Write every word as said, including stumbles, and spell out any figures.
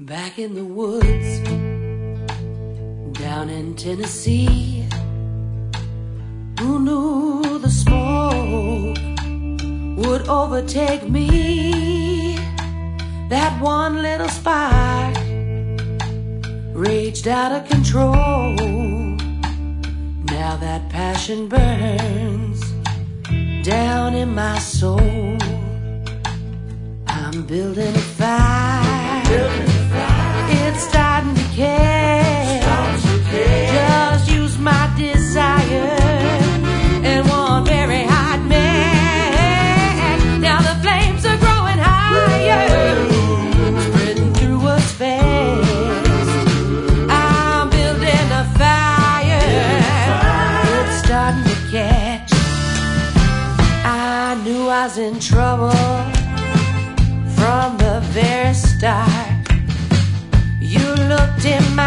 Back in the woods, down in Tennessee, who knew the smoke would overtake me? That one little spark raged out of control. Now that passion burns down in my soul. I'm building a fire, building a fire. It's starting to catch. Just use my desire and one very hot match. Now the flames are growing higher, spreading through us fast. I'm building a fire, it's starting to catch. I knew I was in trouble from the very start. You looked in my